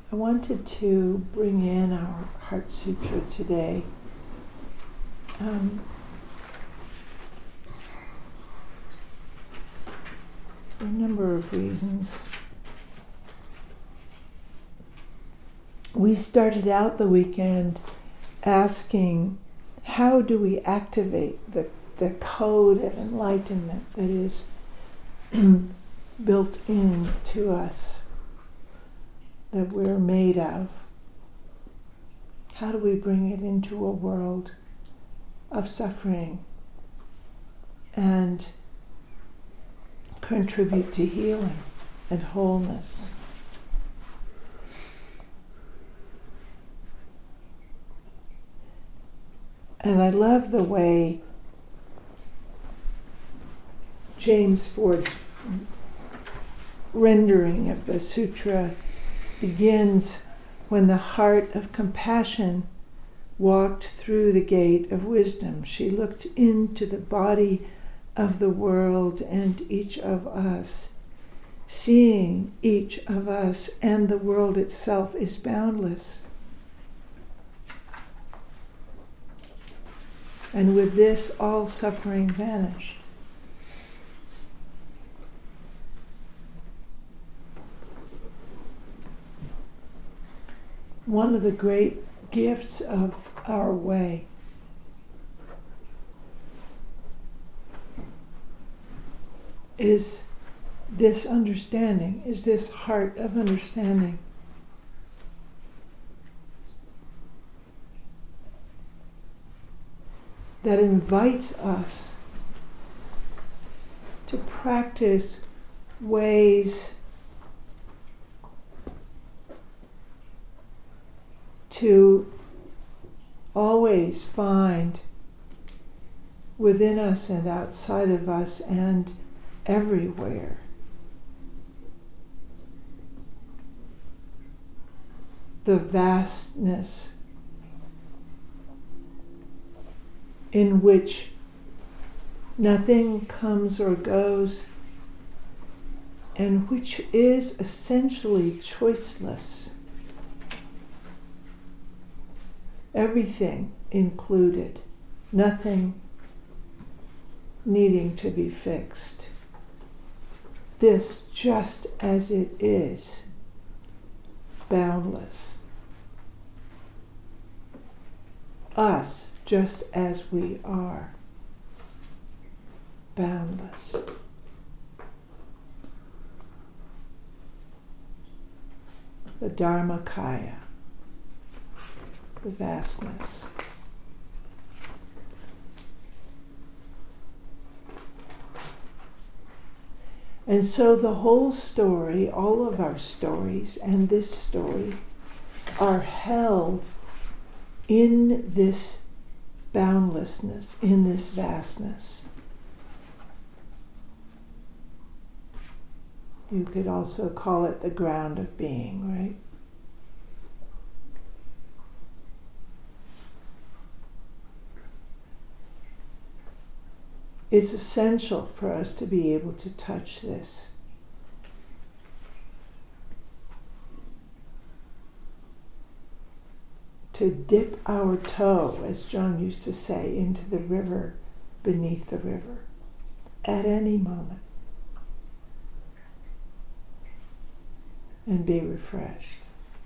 I wanted to bring in our Heart Sutra today. For a number of reasons. We started out the weekend asking, how do we activate the code of enlightenment that is built into us, that we're made of? How do we bring it into a world of suffering and contribute to healing and wholeness? And I love the way James Ford's rendering of the sutra begins, when the heart of compassion walked through the gate of wisdom. She looked into the body of the world and each of us, seeing each of us and the world itself is boundless. And with this, all suffering vanished. One of the great gifts of our way is this understanding, is this heart of understanding. That invites us to practice ways to always find within us and outside of us and everywhere the vastness in which nothing comes or goes, and which is essentially choiceless. Everything included, nothing needing to be fixed. This just as it is, boundless. Us just as we are, boundless. The Dharmakaya, the vastness. And so the whole story, all of our stories, and this story are held in this boundlessness, in this vastness. You could also call it the ground of being, right? It's essential for us to be able to touch this. To dip our toe, as John used to say, into the river, beneath the river, at any moment, and be refreshed.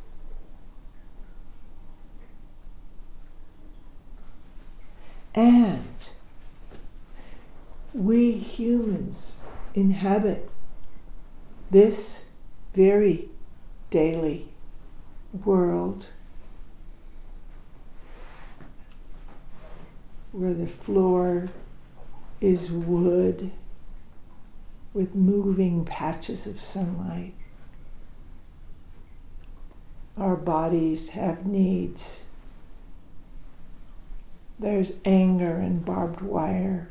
And we humans inhabit this very daily world where the floor is wood with moving patches of sunlight. Our bodies have needs. There's anger and barbed wire.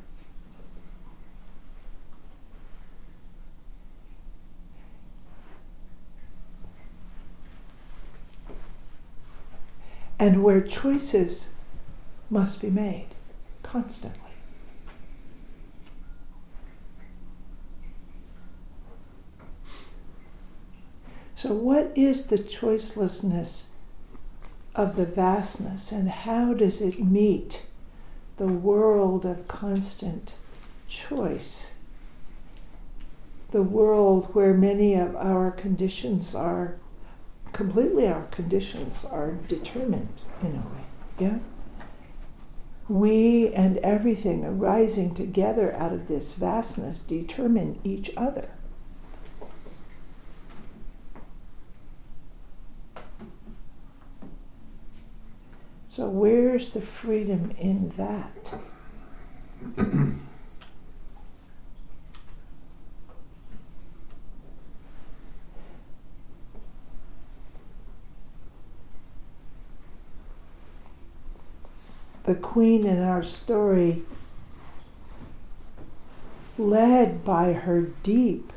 And where choices must be made constantly. So what is the choicelessness of the vastness, and how does it meet the world of constant choice? The world where many of our conditions are, completely our conditions are determined in a way, yeah? We and everything arising together out of this vastness determine each other. So where's the freedom in that? The queen in our story, led by her deep,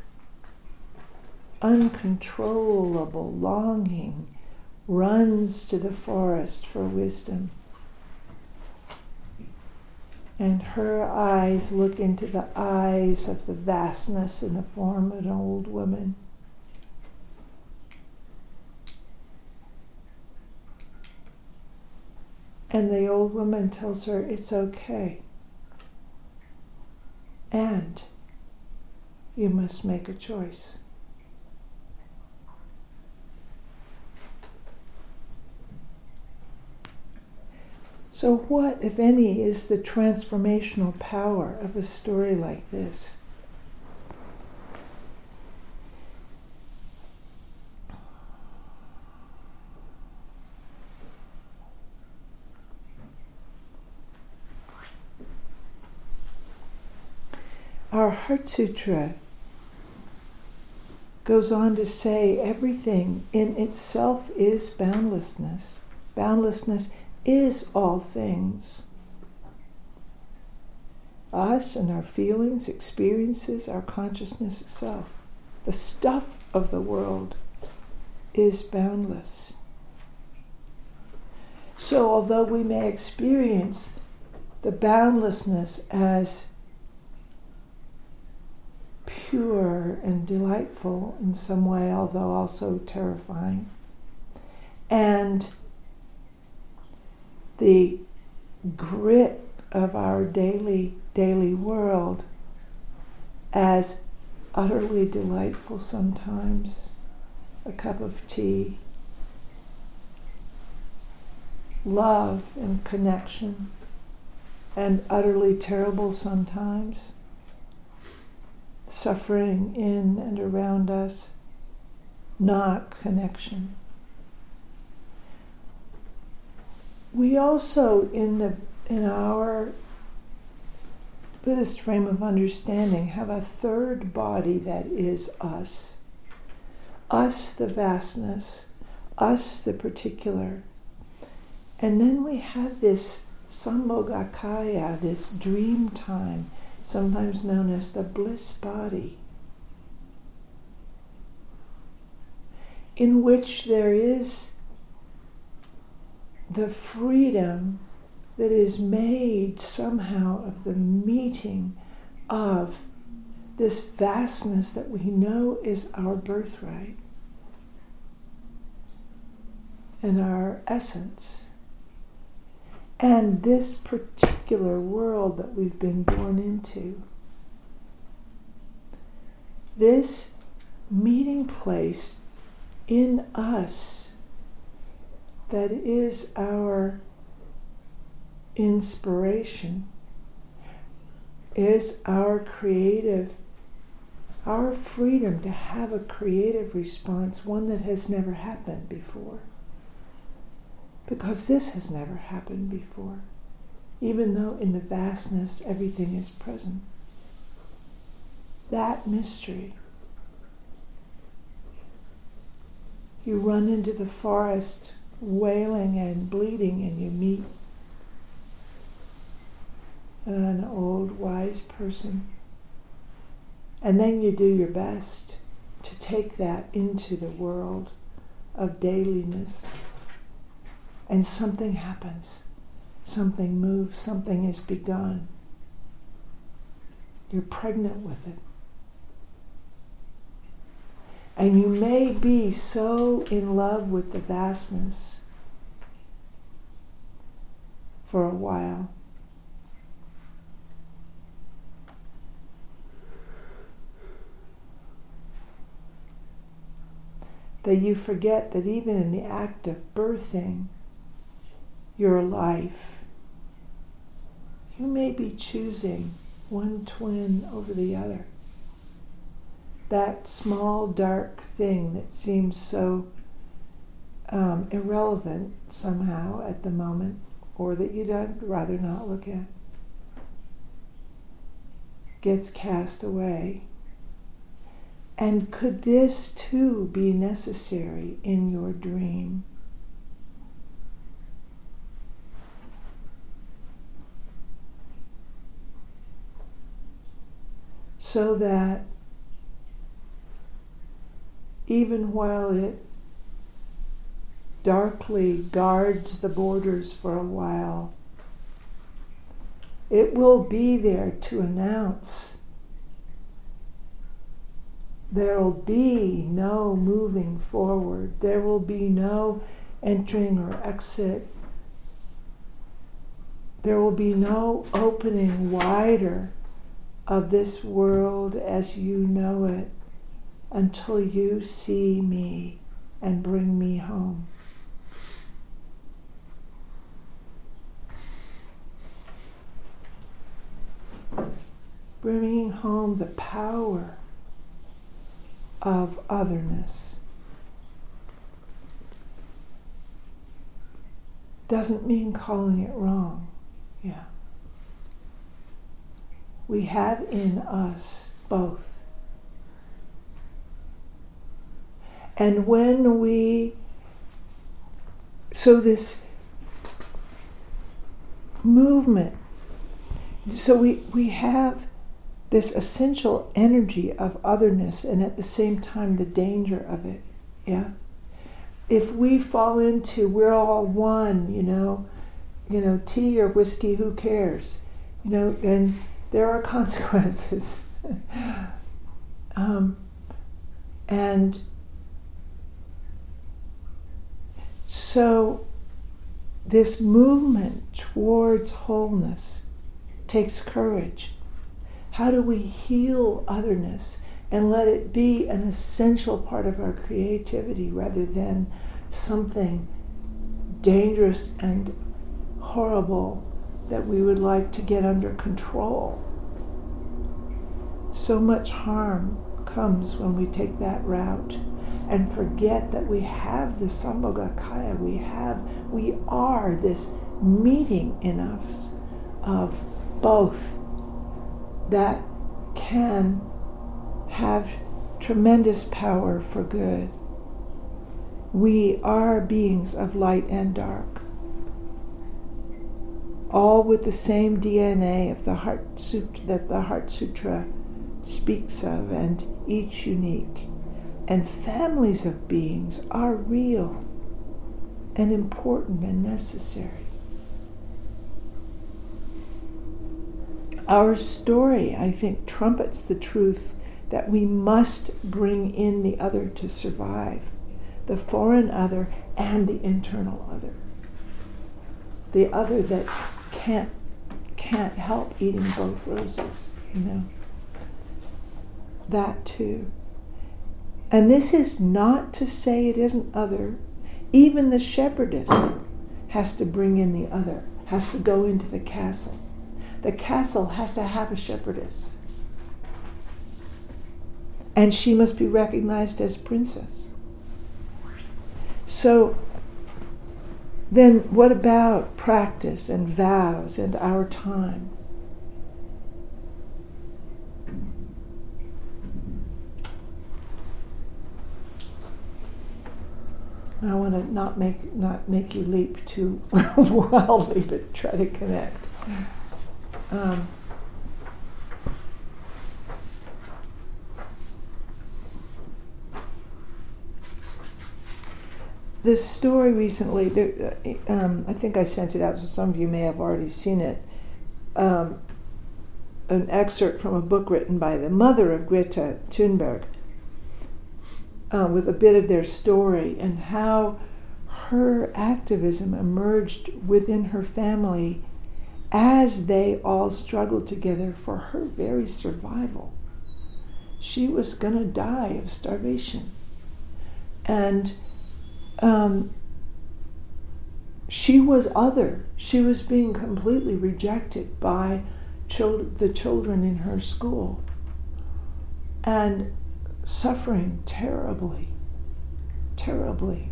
uncontrollable longing, runs to the forest for wisdom. And her eyes look into the eyes of the vastness in the form of an old woman. And the old woman tells her it's okay. And you must make a choice. So what, if any, is the transformational power of a story like this? Our Heart Sutra goes on to say everything in itself is boundlessness. Boundlessness is all things. Us and our feelings, experiences, our consciousness itself. The stuff of the world is boundless. So although we may experience the boundlessness as pure and delightful in some way, although also terrifying, and the grit of our daily world as utterly delightful sometimes, a cup of tea, love and connection, and utterly terrible sometimes, suffering in and around us, not connection. We also, in our Buddhist frame of understanding, have a third body that is us. Us, the vastness. Us, the particular. And then we have this Sambhogakaya, this dream time, sometimes known as the bliss body, in which there is the freedom that is made somehow of the meeting of this vastness that we know is our birthright and our essence, and this particular world that we've been born into. This meeting place in us that is our inspiration, is our creative, our freedom to have a creative response, one that has never happened before. Because this has never happened before, even though in the vastness everything is present. That mystery. You run into the forest wailing and bleeding, and you meet an old wise person. And then you do your best to take that into the world of dailiness. And something happens. Something moves. Something is begun. You're pregnant with it. And you may be so in love with the vastness for a while that you forget that even in the act of birthing your life, you may be choosing one twin over the other. That small, dark thing that seems so irrelevant somehow at the moment, or that you'd rather not look at, gets cast away. And could this too be necessary in your dream? So that even while it darkly guards the borders for a while, it will be there to announce there will be no moving forward. There will be no entering or exit. There will be no opening wider of this world as you know it until you see me and bring me home. Bringing home the power of otherness doesn't mean calling it wrong. Yeah. We have in us both. And when so this movement, so we have this essential energy of otherness and at the same time the danger of it, yeah? If we fall into, we're all one, tea or whiskey, who cares? And there are consequences. And so this movement towards wholeness takes courage. How do we heal otherness and let it be an essential part of our creativity rather than something dangerous and horrible that we would like to get under control? So much harm comes when we take that route and forget that we have the Sambhogakaya, we are this meeting in us of both that can have tremendous power for good. We are beings of light and dark, all with the same DNA of the Heart Sutra that the Heart Sutra speaks of, and each unique. And families of beings are real and important and necessary. Our story, I think, trumpets the truth that we must bring in the other to survive, the foreign other and the internal other, the other that can't help eating both roses, that too. And this is not to say it isn't other. Even the shepherdess has to bring in the other, has to go into the castle. The castle has to have a shepherdess. And she must be recognized as princess. So then what about practice and vows and our time? I want to not make you leap too wildly, but try to connect. This story recently, I think I sent it out, so some of you may have already seen it. An excerpt from a book written by the mother of Greta Thunberg, with a bit of their story and how her activism emerged within her family as they all struggled together for her very survival. She was going to die of starvation. And she was other. She was being completely rejected by the children in her school and suffering terribly, terribly.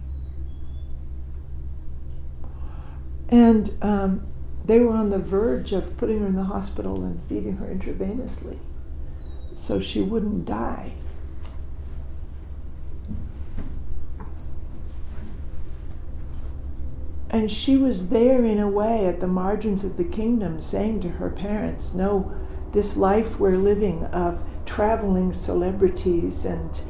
And they were on the verge of putting her in the hospital and feeding her intravenously so she wouldn't die. And she was there in a way at the margins of the kingdom saying to her parents, no, this life we're living of traveling celebrities and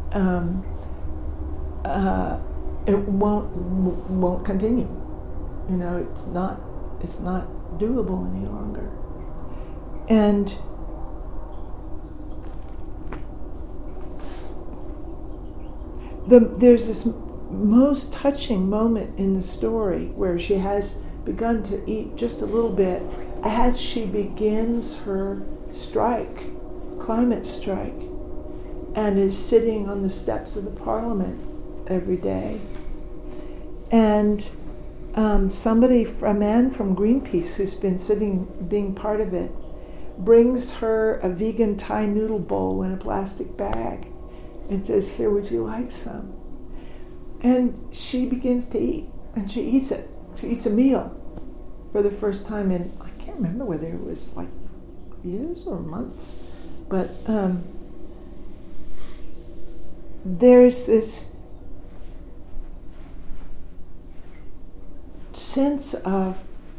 it won't continue. You know, it's not doable any longer. And there's this most touching moment in the story where she has begun to eat just a little bit as she begins her climate strike, and is sitting on the steps of the parliament every day. And a man from Greenpeace who's been being part of it, brings her a vegan Thai noodle bowl in a plastic bag and says, "Here, would you like some?" And she begins to eat, and she eats it. She eats a meal for the first time in, I can't remember whether it was like years or months, but there's this sense of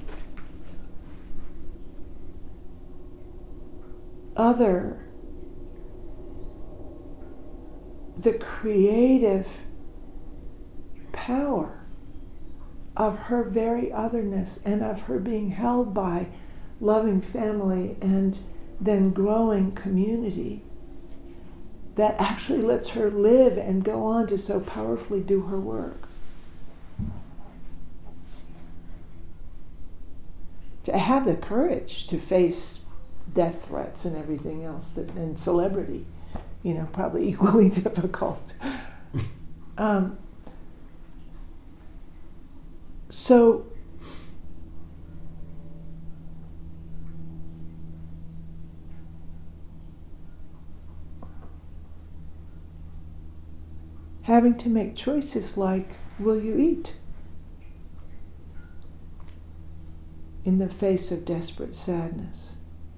the creative power of her very otherness and of her being held by loving family and then growing community that actually lets her live and go on to so powerfully do her work. To have the courage to face death threats and everything else, and celebrity, probably equally difficult. So having to make choices like, will you eat? In the face of desperate sadness.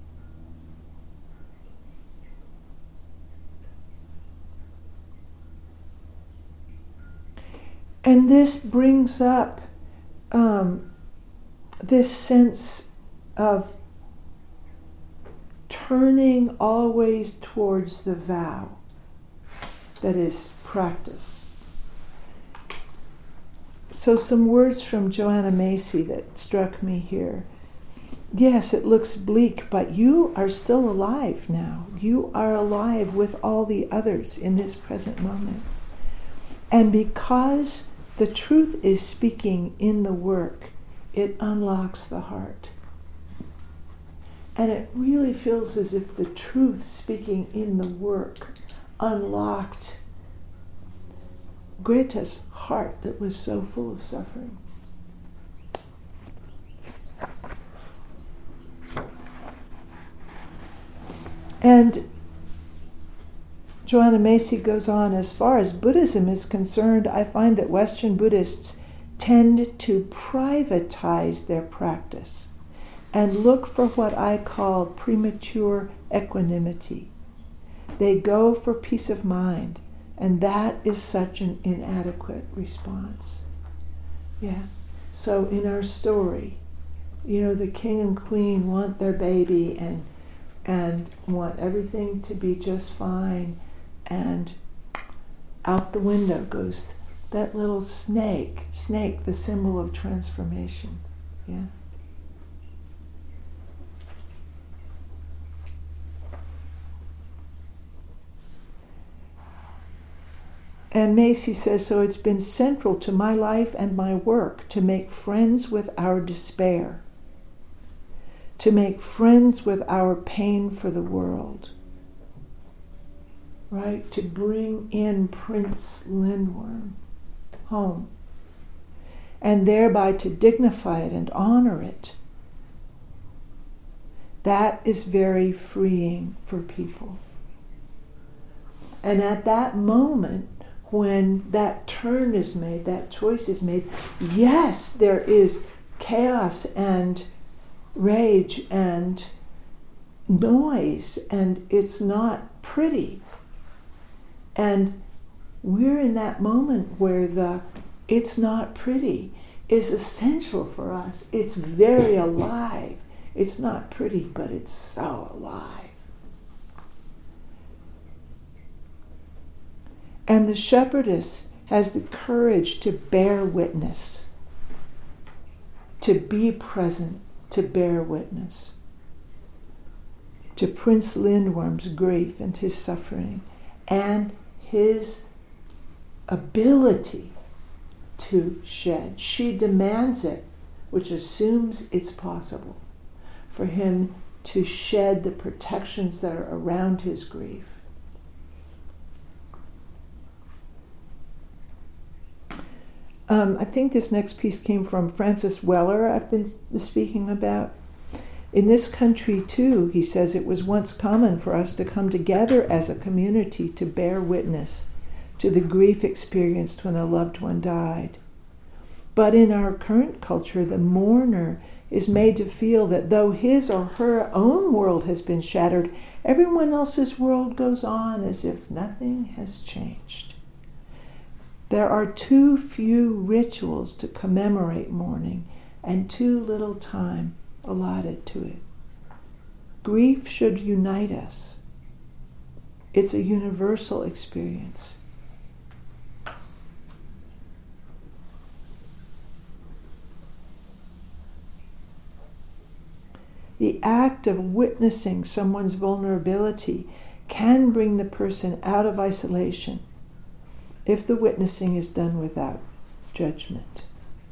And this brings up this sense of turning always towards the vow, that is, practice. So some words from Joanna Macy that struck me here. Yes, it looks bleak, but you are still alive now. You are alive with all the others in this present moment. And because the truth is speaking in the work, it unlocks the heart. And it really feels as if the truth speaking in the work unlocked Greta's heart that was so full of suffering. And Joanna Macy goes on, as far as Buddhism is concerned, I find that Western Buddhists tend to privatize their practice and look for what I call premature equanimity. They go for peace of mind, and that is such an inadequate response. Yeah. So in our story, the king and queen want their baby and want everything to be just fine, and out the window goes that little snake, the symbol of transformation. Yeah. And Macy says, so it's been central to my life and my work to make friends with our despair, to make friends with our pain for the world, right? To bring in Prince Lindworm home, and thereby to dignify it and honor it. That is very freeing for people. And at that moment, when that turn is made, that choice is made, yes, there is chaos and rage and noise, and it's not pretty. And we're in that moment where the it's not pretty is essential for us. It's very alive. It's not pretty, but it's so alive. And the shepherdess has the courage to bear witness, to be present, to bear witness to Prince Lindworm's grief and his suffering and his ability to shed. She demands it, which assumes it's possible for him to shed the protections that are around his grief. I think this next piece came from Francis Weller, I've been speaking about. In this country, too, he says, it was once common for us to come together as a community to bear witness to the grief experienced when a loved one died. But in our current culture, the mourner is made to feel that though his or her own world has been shattered, everyone else's world goes on as if nothing has changed. There are too few rituals to commemorate mourning and too little time allotted to it. Grief should unite us. It's a universal experience. The act of witnessing someone's vulnerability can bring the person out of isolation if the witnessing is done without judgment.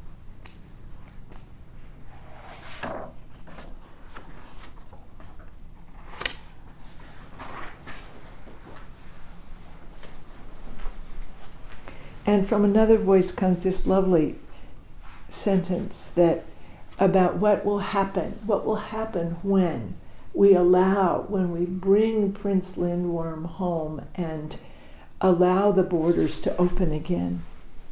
And from another voice comes this lovely sentence that about what will happen when we bring Prince Lindworm home and allow the borders to open again.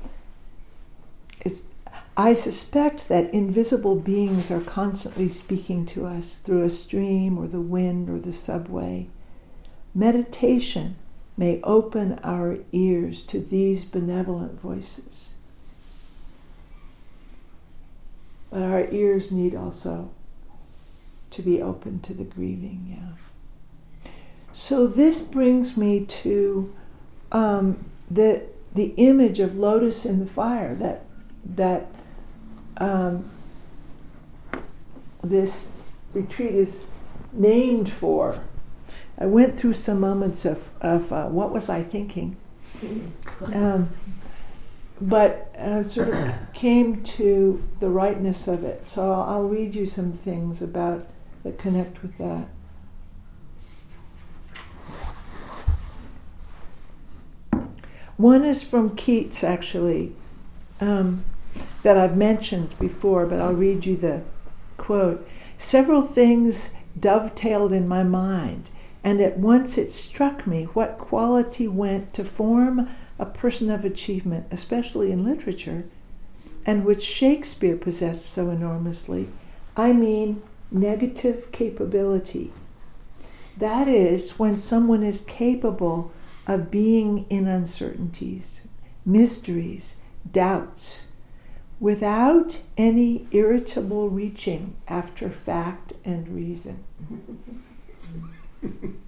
I suspect that invisible beings are constantly speaking to us through a stream or the wind or the subway. Meditation may open our ears to these benevolent voices. But our ears need also to be open to the grieving, yeah. So this brings me to the image of lotus in the fire that this retreat is named for. I went through some moments of what was I thinking, but sort of came to the rightness of it. So I'll read you some things that connect with that. One is from Keats, actually, that I've mentioned before, but I'll read you the quote. Several things dovetailed in my mind, and at once it struck me what quality went to form a person of achievement, especially in literature, and which Shakespeare possessed so enormously. I mean, negative capability. That is, when someone is capable of being in uncertainties, mysteries, doubts, without any irritable reaching after fact and reason. Could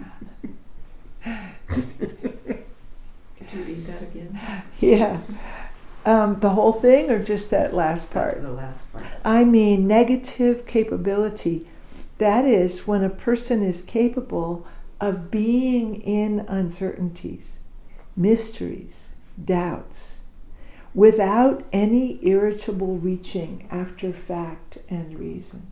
you read that again? Yeah. The whole thing or just that last part? The last part. I mean, negative capability. That is, when a person is capable of being in uncertainties, mysteries, doubts, without any irritable reaching after fact and reason.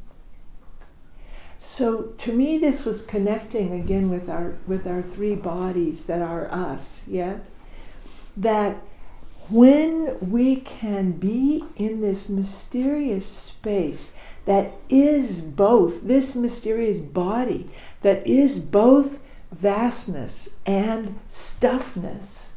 So to me, this was connecting again with our three bodies that are us, yeah? That when we can be in this mysterious space that is both, this mysterious body that is both vastness and stuffness,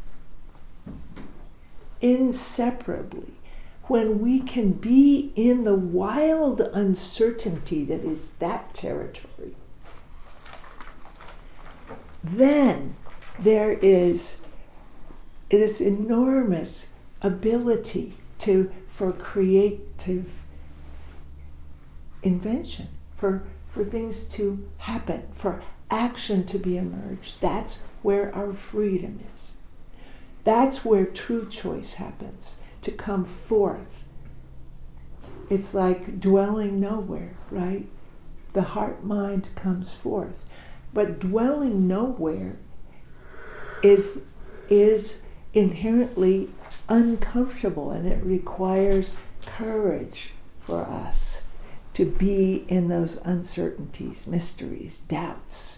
inseparably, when we can be in the wild uncertainty that is that territory, then there is this enormous ability for creative invention, for things to happen, for action to be emerged. That's where our freedom is. That's where true choice happens, to come forth. It's like dwelling nowhere, right? The heart-mind comes forth. But dwelling nowhere is inherently uncomfortable, and it requires courage for us to be in those uncertainties, mysteries, doubts,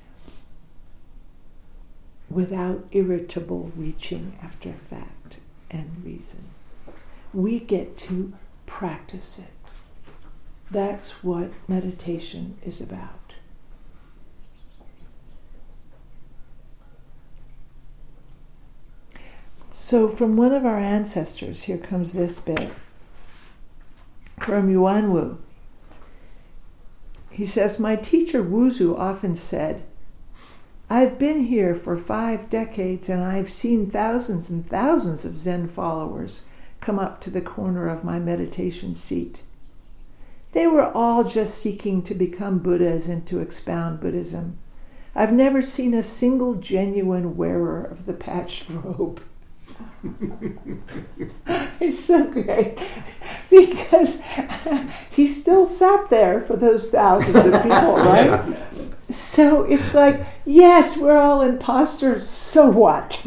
without irritable reaching after fact and reason. We get to practice it. That's what meditation is about. So from one of our ancestors, here comes this bit, from Yuanwu. He says, "My teacher Wuzu often said, I've been here for 5 decades and I've seen thousands and thousands of Zen followers come up to the corner of my meditation seat. They were all just seeking to become Buddhas and to expound Buddhism. I've never seen a single genuine wearer of the patched robe." It's so great because he still sat there for those thousands of people, right? So it's like, yes, we're all imposters, so what?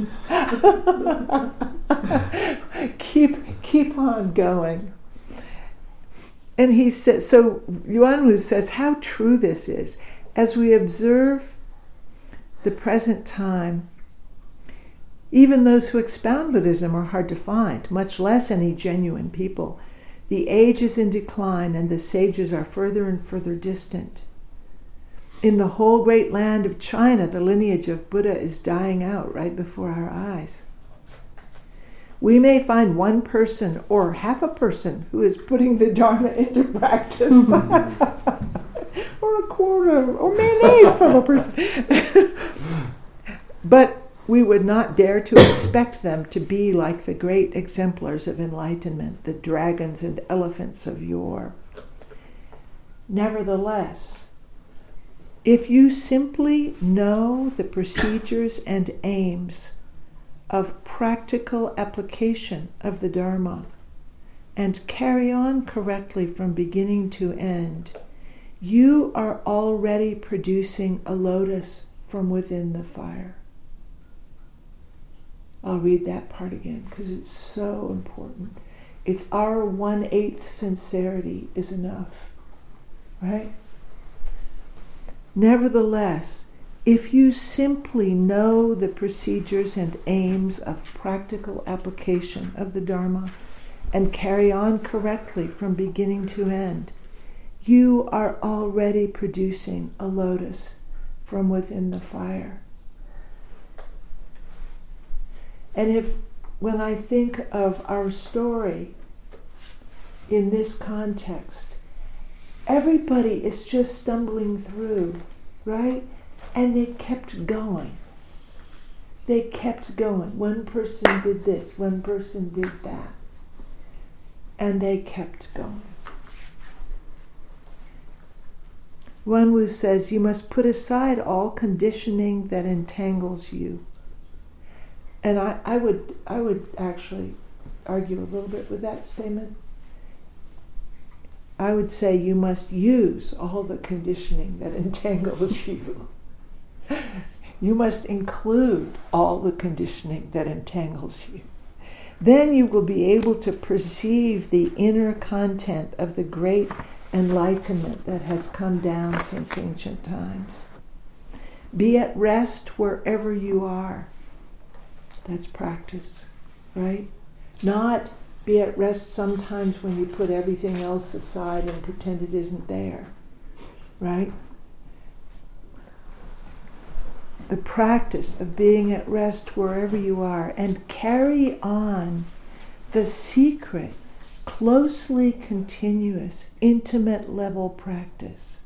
keep on going. And he says, so Yuanwu says how true this is. As we observe the present time, even those who expound Buddhism are hard to find, much less any genuine people. The age is in decline and the sages are further and further distant. In the whole great land of China, the lineage of Buddha is dying out right before our eyes. We may find one person or half a person who is putting the Dharma into practice, or a quarter, or maybe an eighth of a person. But we would not dare to expect them to be like the great exemplars of enlightenment, the dragons and elephants of yore. Nevertheless, if you simply know the procedures and aims of practical application of the Dharma and carry on correctly from beginning to end, you are already producing a lotus from within the fire. I'll read that part again because it's so important. It's our 1/8 sincerity is enough, right? Nevertheless, if you simply know the procedures and aims of practical application of the Dharma and carry on correctly from beginning to end, you are already producing a lotus from within the fire. And when I think of our story in this context, everybody is just stumbling through, right? And they kept going. They kept going. One person did this, one person did that. And they kept going. Yuanwu says, you must put aside all conditioning that entangles you. And I would actually argue a little bit with that statement. I would say you must use all the conditioning that entangles you. You must include all the conditioning that entangles you. Then you will be able to perceive the inner content of the great enlightenment that has come down since ancient times. Be at rest wherever you are. That's practice, right? Not be at rest sometimes when you put everything else aside and pretend it isn't there, right? The practice of being at rest wherever you are, and carry on the secret, closely continuous, intimate level practice.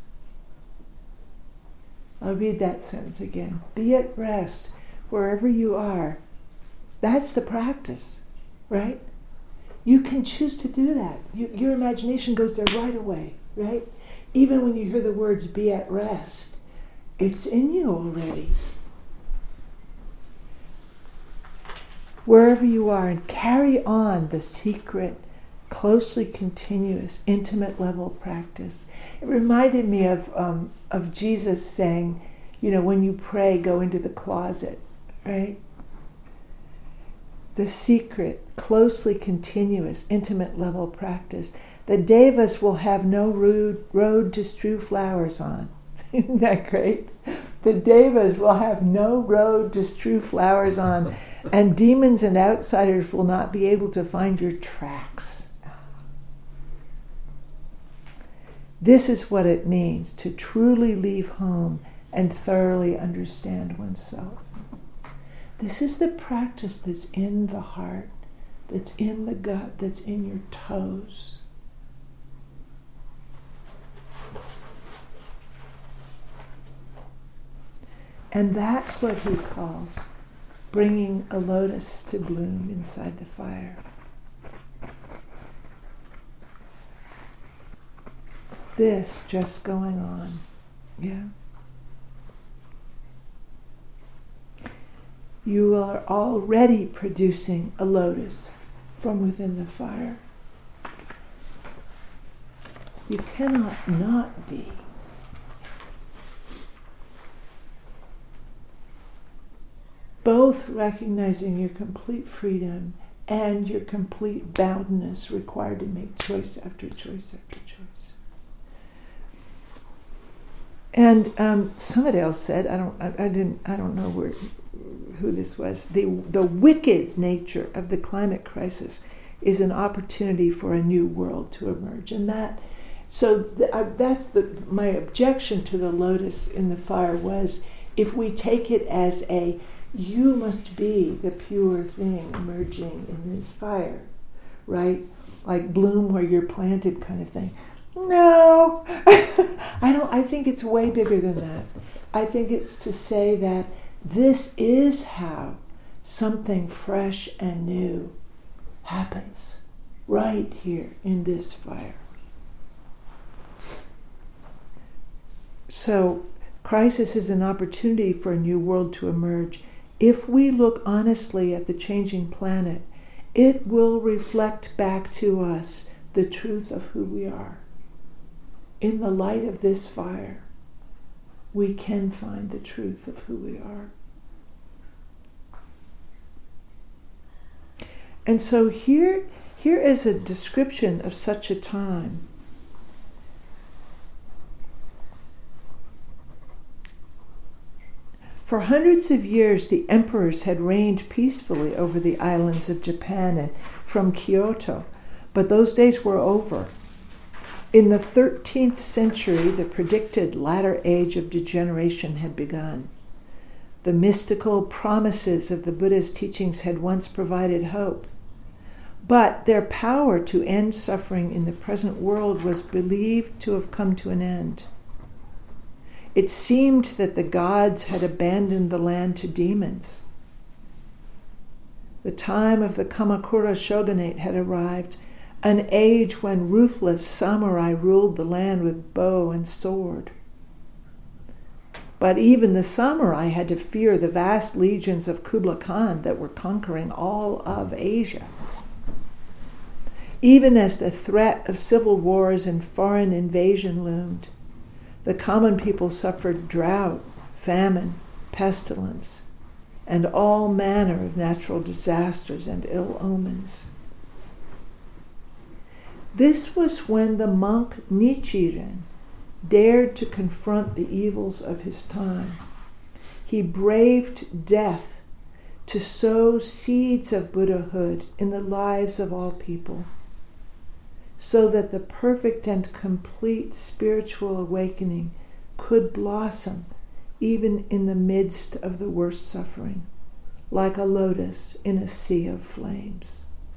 I'll read that sentence again. Be at rest wherever you are. That's the practice, right? You can choose to do that. Your imagination goes there right away, right? Even when you hear the words be at rest, it's in you already. Wherever you are, and carry on the secret, closely continuous, intimate level practice. It reminded me of Jesus saying, when you pray, go into the closet, right? The secret, closely continuous, intimate level practice. The devas will have no road to strew flowers on. Isn't that great? The devas will have no road to strew flowers on, and demons and outsiders will not be able to find your tracks. This is what it means to truly leave home and thoroughly understand oneself. This is the practice that's in the heart, that's in the gut, that's in your toes. And that's what he calls bringing a lotus to bloom inside the fire. This just going on, yeah? You are already producing a lotus from within the fire. You cannot not be. Both recognizing your complete freedom and your complete boundness required to make choice after choice after choice. And somebody else said, I don't know who this was. The wicked nature of the climate crisis is an opportunity for a new world to emerge, and that's my objection to the lotus in the fire was if we take it as you must be the pure thing emerging in this fire, right? Like bloom where you're planted kind of thing. No, I think it's way bigger than that. I think it's to say that this is how something fresh and new happens right here in this fire. So, crisis is an opportunity for a new world to emerge. If we look honestly at the changing planet, it will reflect back to us the truth of who we are. In the light of this fire, we can find the truth of who we are. And so here is a description of such a time. For hundreds of years, the emperors had reigned peacefully over the islands of Japan and from Kyoto, but those days were over. In the 13th century, the predicted latter age of degeneration had begun. The mystical promises of the Buddha's teachings had once provided hope, but their power to end suffering in the present world was believed to have come to an end. It seemed that the gods had abandoned the land to demons. The time of the Kamakura shogunate had arrived, an age when ruthless samurai ruled the land with bow and sword. But even the samurai had to fear the vast legions of Kublai Khan that were conquering all of Asia. Even as the threat of civil wars and foreign invasion loomed, the common people suffered drought, famine, pestilence, and all manner of natural disasters and ill omens. This was when the monk Nichiren dared to confront the evils of his time. He braved death to sow seeds of Buddhahood in the lives of all people, so that the perfect and complete spiritual awakening could blossom even in the midst of the worst suffering, like a lotus in a sea of flames.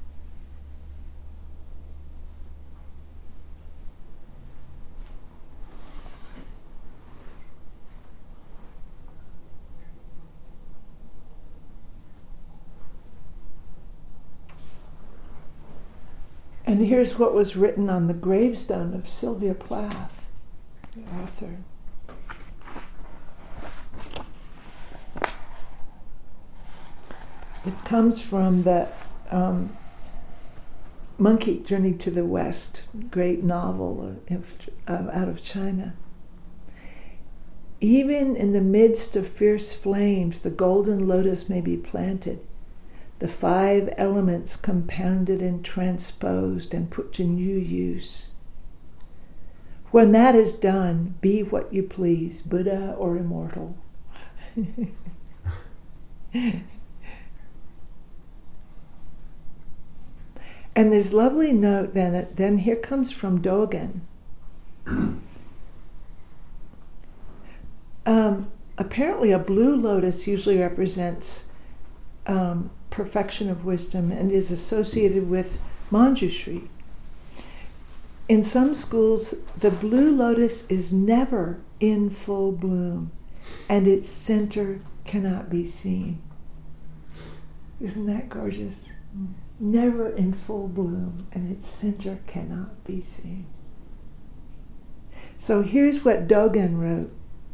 And here's what was written on the gravestone of Sylvia Plath, the author. It comes from the Monkey Journey to the West, great novel out of China. Even in the midst of fierce flames, the golden lotus may be planted, the 5 elements compounded and transposed and put to new use. When that is done, be what you please, Buddha or immortal. And this lovely note then here comes from Dogen. Apparently a blue lotus usually represents perfection of wisdom and is associated with Manjushri. In some schools, the blue lotus is never in full bloom and its center cannot be seen. Isn't that gorgeous? Never in full bloom and its center cannot be seen. So here's what Dogen wrote.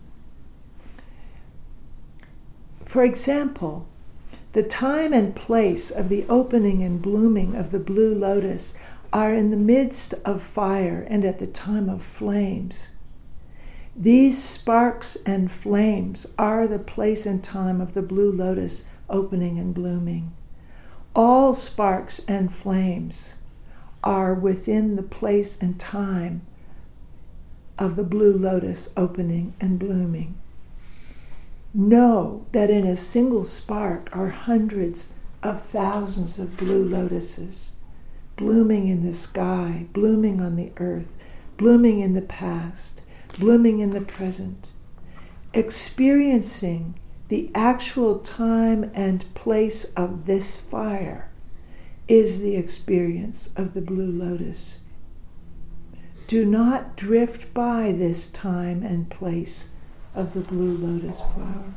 For example, the time and place of the opening and blooming of the blue lotus are in the midst of fire and at the time of flames. These sparks and flames are the place and time of the blue lotus opening and blooming. All sparks and flames are within the place and time of the blue lotus opening and blooming. Know that in a single spark are hundreds of thousands of blue lotuses, blooming in the sky, blooming on the earth, blooming in the past, blooming in the present. Experiencing the actual time and place of this fire is the experience of the blue lotus. Do not drift by this time and place of the blue lotus flower.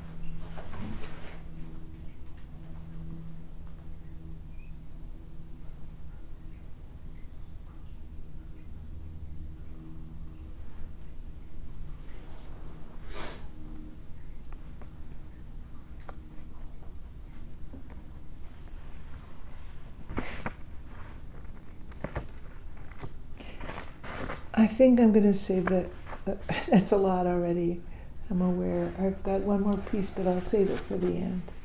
I think I'm going to save it. That's a lot already. I'm aware. I've got one more piece, but I'll save it for the end.